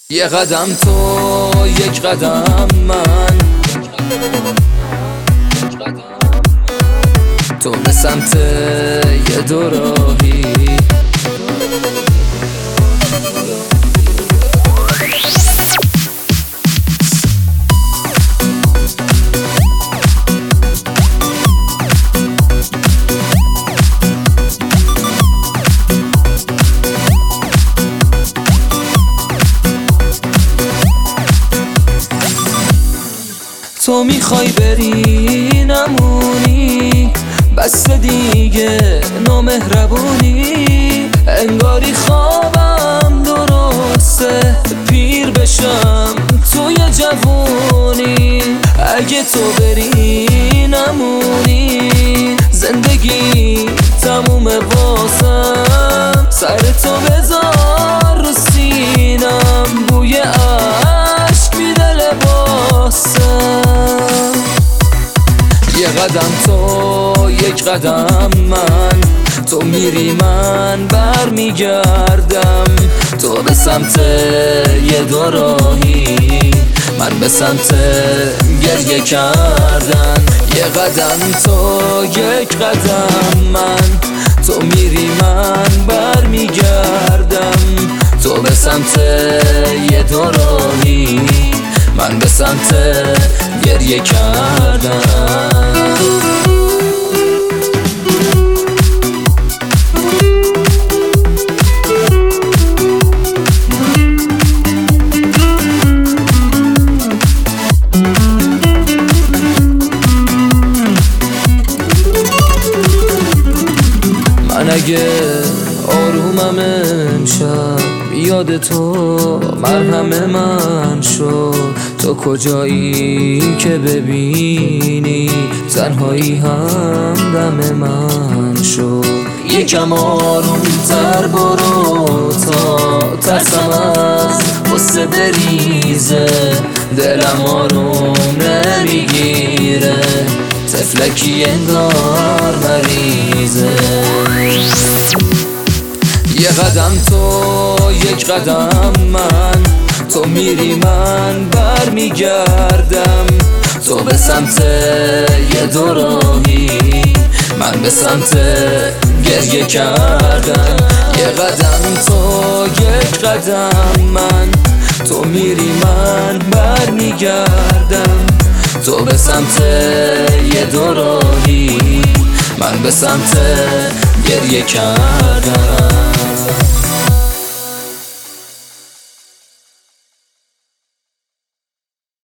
یه قدم تو یک قدم من، تو به سمت یه دوراهی. تو میخوای بری نمونی، بس دیگه نامهربونی. انگاری خوابم درسته، پیر بشم توی جوونی. اگه تو بری نمونی، زندگی تموم واسم. سر تو بذار رو سینم، بوی عشق میده لباسم. یه قدم تو یک قدم من، تو میری من بر میگردم. تو به سمت یه دوراهی، من به سمت گریه کردن. یه قدم تو یک قدم من، تو میری من بر میگردم. تو به سمت یه دوراهی، من به سمت گریه کردم. من اگه آرومم امشب، یاد تو مرهم من شد. تو کجایی که ببینی تنهایی هم دم من شد. یکم آرومتر برو تا ترسم از غصه بریزه. دلم آروم نمیگیره، طفلکی انگار مریضه. یه قدم تو یک قدم من، تو میری من بر میگردم. تو به سمت یه دوراهی، من به سمت گریه کردم. یه قدم تو یک قدم من، تو میری من بر میگردم. تو به سمت یه دوراهی، من به سمت گریه کردم.